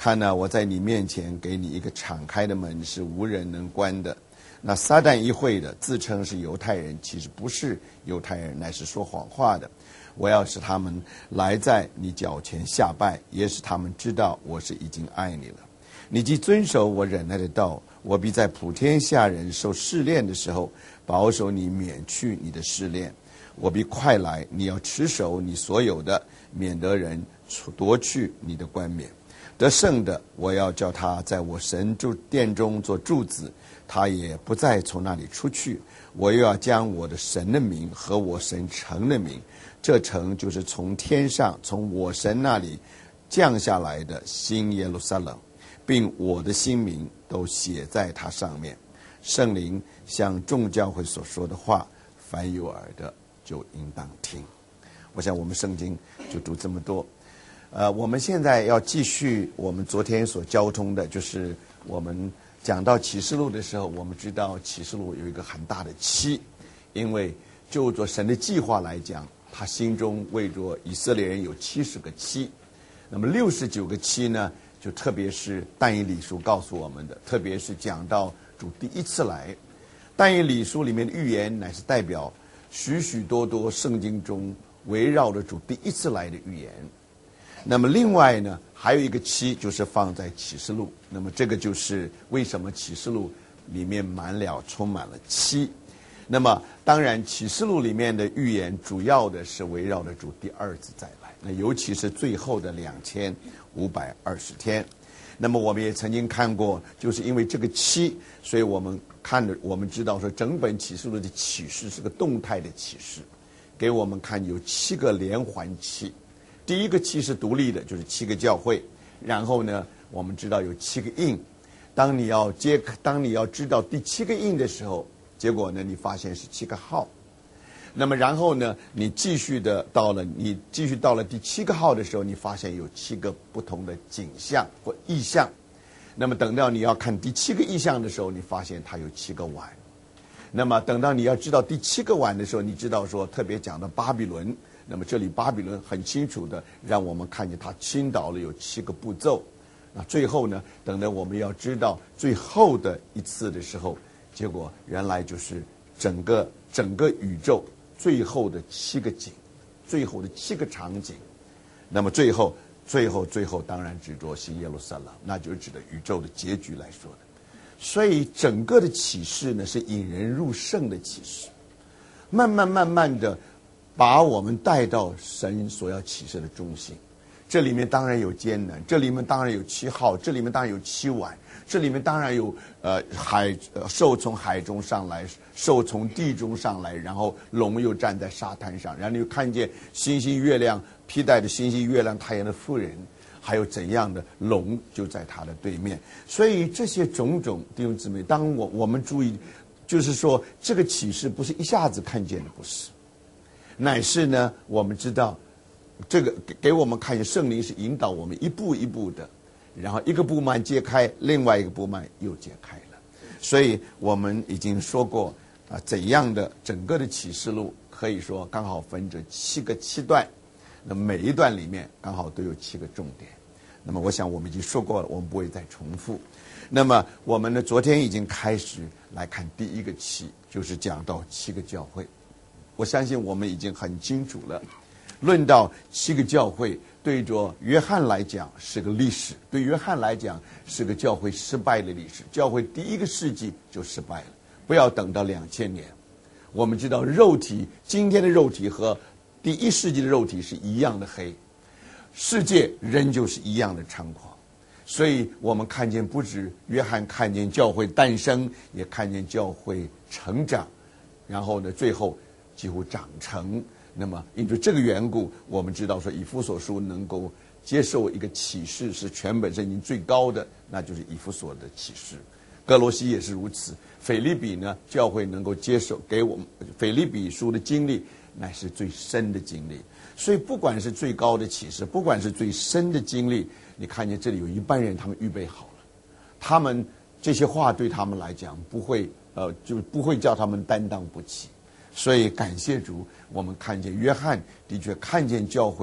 看哪，我在你面前给你一个敞开的门，是无人能关的。那撒旦议会的自称是犹太人，其实不是犹太人，乃是说谎话的。我要使他们来在你脚前下拜，也使他们知道我是已经爱你了。你既遵守我忍耐的道，我必在普天下人受试炼的时候，保守你免去你的试炼。我必快来，你要持守你所有的，免得人夺去你的冠冕。得胜的，我要叫他在我神殿中做柱子，他也不再从那里出去。我又要将我的神的名和我神城的名，这城就是从天上从我神那里降下来的新耶路撒冷，并我的新名都写在它上面。圣灵向众教会所说的话，凡有耳的就应当听。我想我们圣经就读这么多。我们现在要继续我们昨天所交通的，就是我们讲到启示录的时候，我们知道启示录有一个很大的期，因为就着神的计划来讲，他心中为着以色列人有70个期，那么69个期呢，就特别是但以理书告诉我们的，特别是讲到主第一次来。但以理书里面的预言乃是代表许许多多圣经中围绕着主第一次来的预言。那么另外呢，还有一个期就是放在启示录，那么这个就是为什么启示录里面充满了期。那么当然启示录里面的预言主要的是围绕着主第二次再来，那尤其是最后的2520天。那么我们也曾经看过，就是因为这个期，所以我们知道说整本启示录的启示是个动态的启示，给我们看有7个连环期。第一个期是独立的，就是7个教会。然后呢，我们知道有7个印。当你要知道第7个印的时候，结果呢，你发现是7个号。那么然后呢，你继续到了第7个号的时候，你发现有7个不同的景象或意象。那么等到你要看第7个意象的时候，你发现它有7个碗。那么等到你要知道第7个碗的时候，你知道说特别讲到巴比伦。那么这里巴比伦很清楚的让我们看见它倾倒了有7个步骤。那最后呢，等到我们要知道最后的一次的时候，结果原来就是整个宇宙最后的7个景，最后的7个场景。那么最后当然指着新耶路撒冷，那就是指的宇宙的结局来说的。所以整个的启示呢，是引人入胜的启示，慢慢的把我们带到神所要启示的中心。这里面当然有艰难，这里面当然有7号，这里面当然有7碗，这里面当然有兽从海中上来，兽从地中上来，然后龙又站在沙滩上，然后你又看见星星月亮披戴着星星月亮太阳的妇人，还有怎样的龙就在他的对面。所以这些种种弟兄姊妹，当我们注意，就是说这个启示不是一下子看见的，不是，乃是呢，我们知道这个给我们看见圣灵是引导我们一步一步的，然后一个布幔揭开，另外一个布幔又揭开了。所以我们已经说过怎样的整个的启示录可以说刚好分着7个期段，那么每一段里面刚好都有7个重点。那么我想我们已经说过了，我们不会再重复。那么我们呢，昨天已经开始来看第一个期，就是讲到7个教会。我相信我们已经很清楚了，论到7个教会，对着约翰来讲是个历史，对约翰来讲是个教会失败的历史。教会第1个世纪就失败了，不要等到2000年。我们知道今天的肉体和第1世纪的肉体是一样的黑，世界仍旧是一样的猖狂。所以我们看见，不止约翰看见教会诞生，也看见教会成长，然后呢，最后几乎长成。那么因为这个缘故，我们知道说以弗所书能够接受一个启示是全本圣经最高的，那就是以弗所的启示。歌罗西也是如此。腓立比呢，教会能够接受给我们腓立比书的经历，乃是最深的经历。所以不管是最高的启示，不管是最深的经历，你看见这里有一半人他们预备好了，他们这些话对他们来讲就不会叫他们担当不起。所以感谢主，我们看见约翰的确看见教会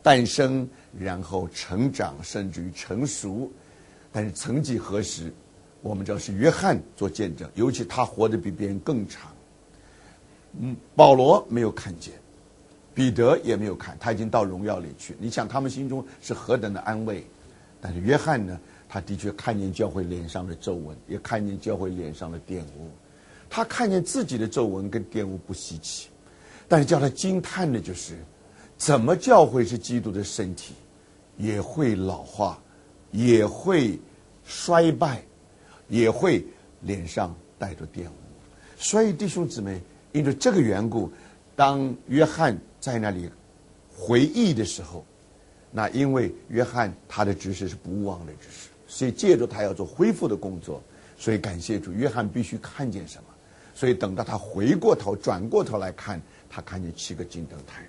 诞生，然后成长，甚至于成熟。但是曾几何时，我们知道是约翰做见证，尤其他活得比别人更长。保罗没有看见，彼得也没有看，他已经到荣耀里去。你想他们心中是何等的安慰？但是约翰呢，他的确看见教会脸上的皱纹，也看见教会脸上的玷污。他看见自己的皱纹跟玷污不稀奇，但是叫他惊叹的就是，怎么教会是基督的身体，也会老化，也会衰败，也会脸上带着玷污。所以弟兄姊妹，因着这个缘故，当约翰在那里回忆的时候，那因为约翰他的知识是不忘的知识，所以借着他要做恢复的工作，所以感谢主，约翰必须看见什么？所以等到他回过头转过头来看，他看见7个金灯台。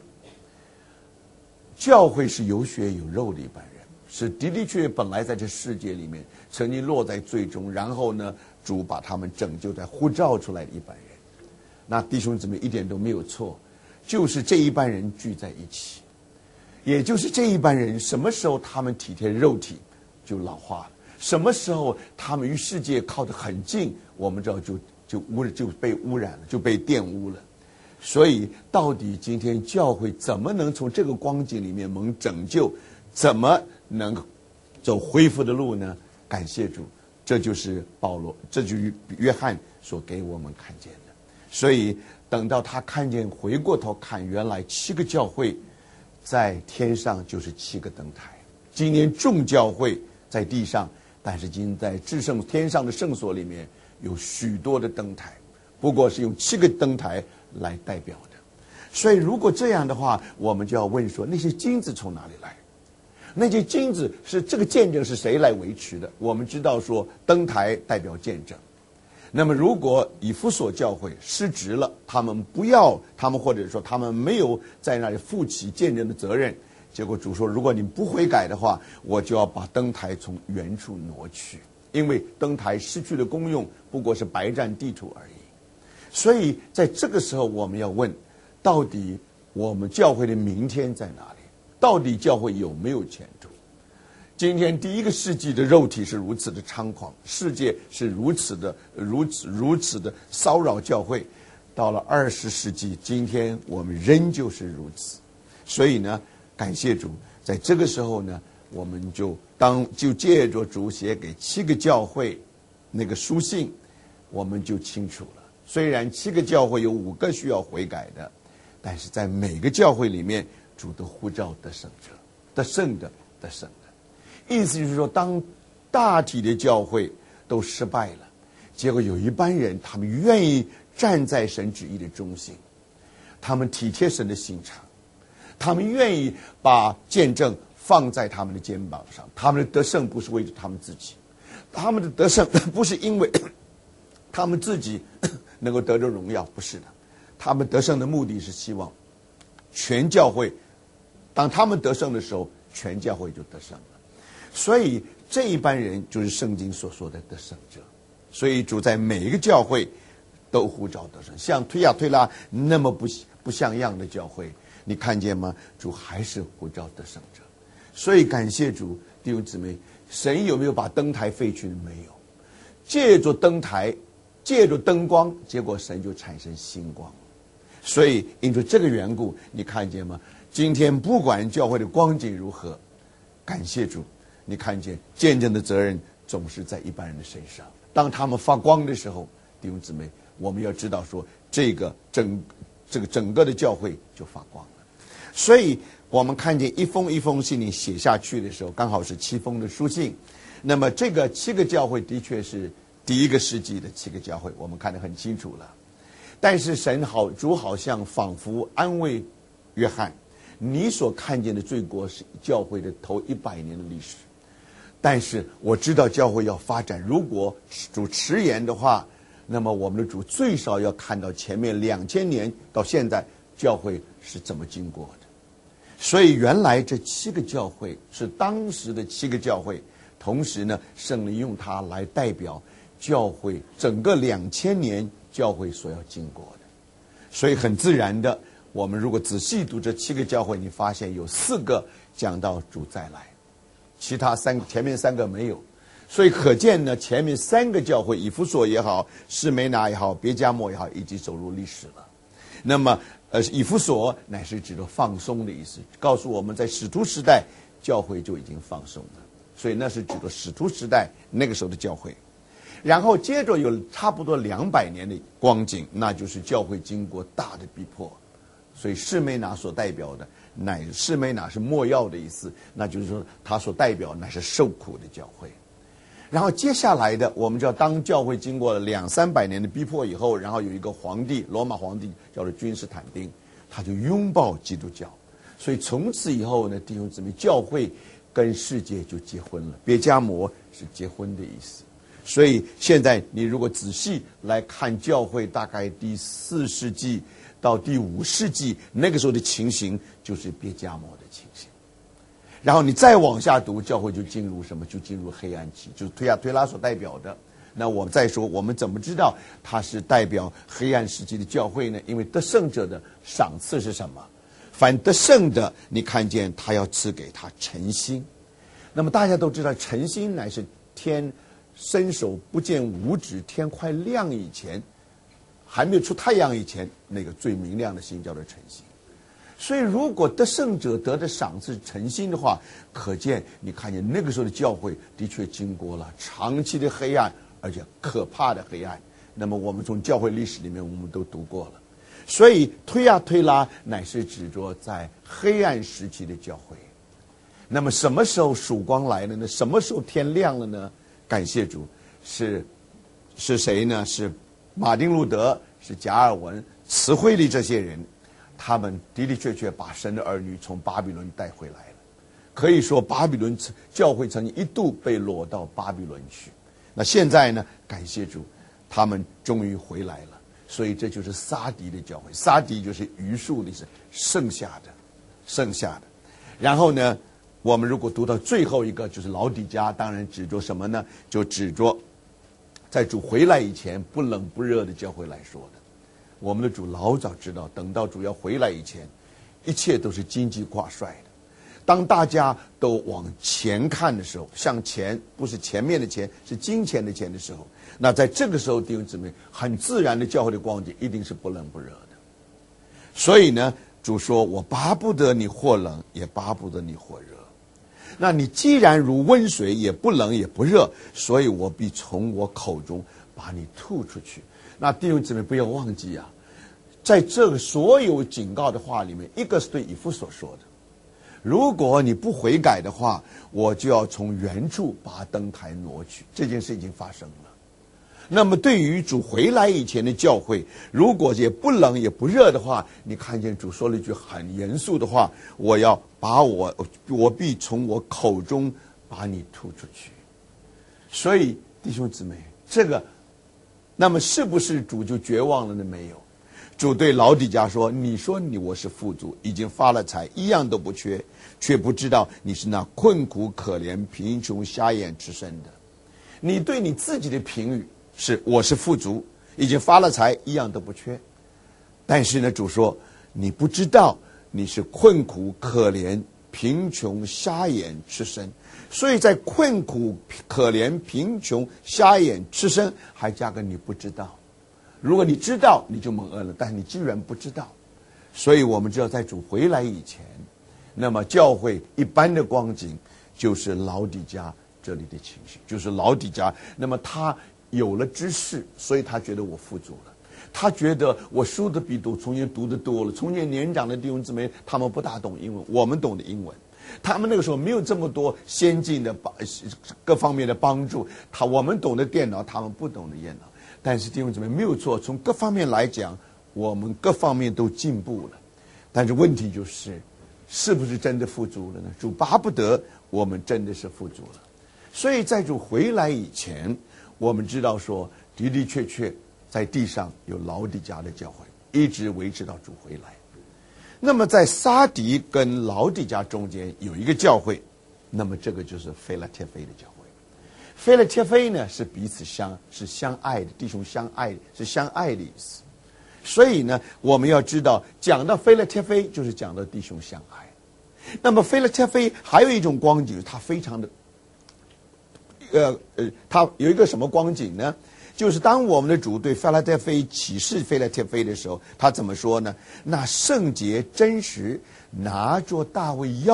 教会是有血有肉的一般人，是的的确确本来在这世界里面曾经落在罪中，然后呢，主把他们拯救在呼召出来的一般人。那弟兄姊妹一点都没有错，就是这一般人聚在一起，也就是这一般人什么时候他们体贴肉体就老化了，什么时候他们与世界靠得很近，我们知道就被污染了，就被玷污了。所以到底今天教会怎么能从这个光景里面蒙拯救，怎么能走恢复的路呢？感谢主，这就是保罗，这就是约翰所给我们看见的。所以等到他看见，回过头看，原来7个教会在天上就是7个灯台。今年众教会在地上，但是今在至圣天上的圣所里面有许多的灯台，不过是用7个灯台来代表的。所以如果这样的话，我们就要问说，那些金子从哪里来？那些金子是这个见证是谁来维持的？我们知道说灯台代表见证。那么如果以弗所教会失职了，他们或者说他们没有在那里负起见证的责任，结果主说，如果你不悔改的话，我就要把灯台从原处挪去，因为灯台失去的功用不过是白占地土而已。所以在这个时候我们要问，到底我们教会的明天在哪里？到底教会有没有前途？今天第1个世纪的肉体是如此的猖狂，世界是如此的骚扰教会，到了20世纪，今天我们仍旧是如此。所以呢，感谢主，在这个时候呢，我们就借着主写给7个教会那个书信，我们就清楚了。虽然7个教会有5个需要悔改的，但是在每个教会里面，主都呼召得胜者，得胜的。意思就是说，当大体的教会都失败了，结果有一班人，他们愿意站在神旨意的中心，他们体贴神的心肠，他们愿意把见证放在他们的肩膀上。他们的得胜不是为了他们自己，他们的得胜不是因为他们自己能够得着荣耀，不是的。他们得胜的目的是希望全教会，当他们得胜的时候，全教会就得胜了。所以这一班人就是圣经所说的得胜者。所以主在每一个教会都呼召得胜。像推亚推拉那么不像样的教会，你看见吗？主还是呼召得胜者。所以感谢主，弟兄姊妹，神有没有把灯台废去？没有。借着灯台，借着灯光，结果神就产生星光。所以因着这个缘故，你看见吗？今天不管教会的光景如何，感谢主，你看见见证的责任总是在一般人的身上。当他们发光的时候，弟兄姊妹，我们要知道说，这个整个的教会就发光了。所以我们看见一封一封信你写下去的时候，刚好是7封的书信。那么这个7个教会的确是第1个世纪的7个教会，我们看得很清楚了。但是主好像仿佛安慰约翰，你所看见的罪国是教会的头100年的历史，但是我知道教会要发展，如果主迟延的话，那么我们的主最少要看到前面2000年到现在教会是怎么经过的。所以原来这7个教会是当时的7个教会，同时呢，圣灵用它来代表教会整个2000年教会所要经过的。所以很自然的， 我们如果仔细读这7个教会，你发现有4个讲到主再来，其他前面3个没有。所以可见呢，前面3个教会，以弗所也好，士每拿也好，别迦摩也好，已经走入历史了。那么以弗所乃是指着放松的意思，告诉我们在使徒时代教会就已经放松了，所以那是指着使徒时代那个时候的教会。然后接着有差不多200年的光景，那就是教会经过大的逼迫，所以士每拿所代表的士每拿是没药的意思，那就是说他所代表乃是受苦的教会。然后接下来的，我们知道，当教会经过了200-300年的逼迫以后，然后有一个皇帝，罗马皇帝叫做君士坦丁，他就拥抱基督教，所以从此以后呢，弟兄姊妹，教会跟世界就结婚了。别迦摩是结婚的意思，所以现在你如果仔细来看教会，大概第4世纪到第5世纪那个时候的情形，就是别迦摩的情形。然后你再往下读，教会就进入什么？就进入黑暗期，就是推拉所代表的。那我们再说，我们怎么知道它是代表黑暗时期的教会呢？因为得胜者的赏赐是什么？凡得胜的，你看见他要赐给他晨星。那么大家都知道，晨星乃是天伸手不见五指，天快亮以前，还没有出太阳以前，那个最明亮的星叫做晨星。所以如果得胜者得的赏赐晨星的话，可见你看见那个时候的教会的确经过了长期的黑暗，而且可怕的黑暗。那么我们从教会历史里面我们都读过了。所以推拉乃是指着在黑暗时期的教会。那么什么时候曙光来了呢？什么时候天亮了呢？感谢主，是谁呢？是马丁路德，是加尔文，慈惠利这些人，他们的的确确把神的儿女从巴比伦带回来了。可以说巴比伦教会曾经一度被掳到巴比伦去，那现在呢，感谢主，他们终于回来了。所以这就是撒狄的教会，撒狄就是余数的意思，剩下的。然后呢，我们如果读到最后一个就是老底嘉，当然指着什么呢？就指着在主回来以前不冷不热的教会来说的。我们的主老早知道，等到主要回来以前，一切都是经济挂帅的。当大家都往前看的时候，向前，不是前面的前，是金钱的钱的时候，那在这个时候，弟兄姊妹，很自然的教会的光景一定是不冷不热的。所以呢，主说，我巴不得你或冷，也巴不得你或热。那你既然如温水，也不冷也不热，所以我必从我口中把你吐出去。那弟兄姊妹不要忘记啊，在这个所有警告的话里面，一个是对以弗所说的，如果你不悔改的话，我就要从原处把灯台挪去。这件事已经发生了。那么对于主回来以前的教会，如果也不冷也不热的话，你看见主说了一句很严肃的话，我要把我必从我口中把你吐出去。所以弟兄姊妹，这个那么是不是主就绝望了呢？没有。主对老底嘉说，你说我是富足，已经发了财，一样都不缺，却不知道你是那困苦可怜贫穷瞎眼之身的。你对你自己的评语是我是富足，已经发了财，一样都不缺。但是呢，主说你不知道你是困苦可怜贫穷瞎眼之身。所以在困苦可怜贫穷瞎眼之身还加个你不知道。如果你知道，你就蒙恩了，但是你居然不知道。所以我们知道，在主回来以前，那么教会一般的光景就是老底嘉这里的情绪，就是老底嘉。那么他有了知识，所以他觉得我富足了。他觉得我书的比从前读的多了。从前年长的弟兄姊妹，他们不大懂英文，我们懂的英文。他们那个时候没有这么多先进的各方面的帮助，我们懂得电脑，他们不懂得电脑。但是弟兄姊妹没有错，从各方面来讲，我们各方面都进步了。但是问题就是，是不是真的富足了呢？主巴不得我们真的是富足了。所以在主回来以前，我们知道说，的的确确在地上有老底嘉的教会，一直维持到主回来。那么在撒狄跟老底嘉中间有一个教会，那么这个就是腓拉铁非的教会。腓拉铁非呢是彼此相爱的弟兄，相爱是相爱的意思。 所以呢，我们要知道，讲到腓拉铁非，就是讲到弟兄相爱。那么腓拉铁非还有一种光景，它非常的，它有一个什么光景呢？就是当我们的主对腓拉铁非启示腓拉铁非的时候，他怎么说呢？那圣洁真实，拿着大卫要